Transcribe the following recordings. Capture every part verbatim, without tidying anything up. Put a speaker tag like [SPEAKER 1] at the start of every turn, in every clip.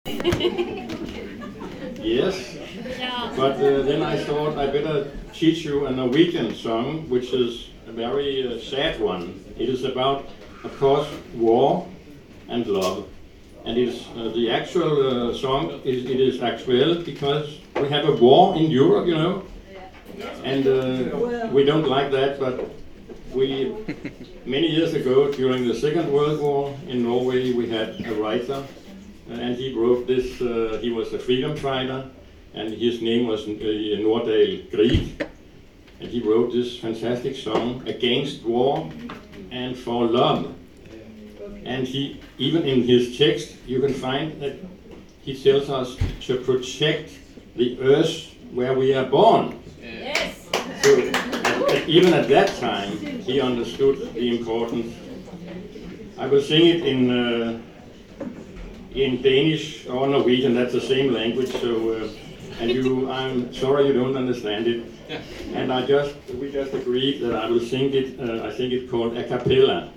[SPEAKER 1] Yes, but uh, then I thought I better teach you a Norwegian song, which is a very uh, sad one. It is about, of course, war and love. And it's, uh, the actual uh, song is it is actual because we have a war in Europe, you know, and uh, we don't like that. But we many years ago, during the Second World War in Norway, we had a writer, and he wrote this. Uh, he was a freedom fighter, and his name was uh, Nordahl Grieg, and he wrote this fantastic song against war and for love. And he, even in his text, you can find that he tells us to protect the earth where we are born.
[SPEAKER 2] Yes.
[SPEAKER 1] So, at, at, even at that time, he understood the importance. I will sing it in uh, in Danish or Norwegian. That's the same language. So, uh, and you, I'm sorry you don't understand it. And I just, we just agreed that I will sing it. Uh, I think it's called a cappella.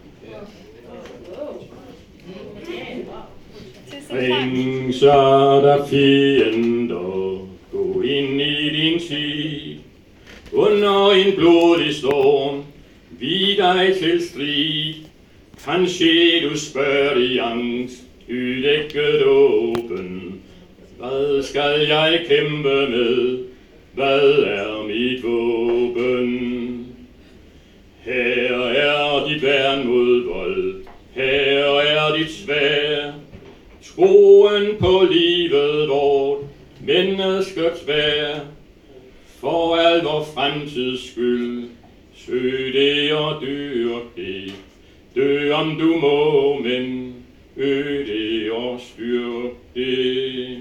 [SPEAKER 1] Ring så der fiender, gå ind i din tid. Under en blodig storm, vid dig til strid. Kanskje du spørger i angst, udækket åben. Hvad skal jeg kæmpe med? Hvad er mit våben? Her er dit værn mod vold, her er dit sværd. Troen på livet vort, menneskets vær. For al vor fremtids skyld, søg det og dyrk det. Dø om du må, men øg det og styrk det.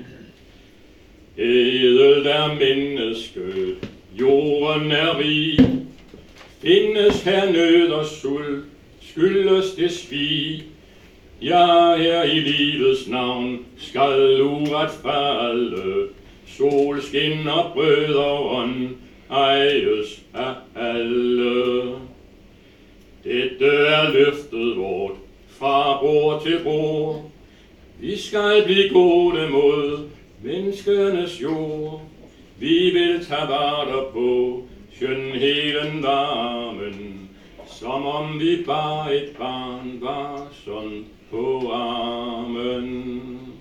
[SPEAKER 1] Ædelt er mennesket, jorden er rig. Findes her nød og sult, skyldes det svig. Ja, her i livets navn skal uret falde. Solskin og brød og ånd ejes af alle. Dette er løftet vort fra bord til bord. Vi skal blive gode mod menneskenes jord. Vi vil tage vare på skønheden varmen, som om vi bare et barn var sådan på armen.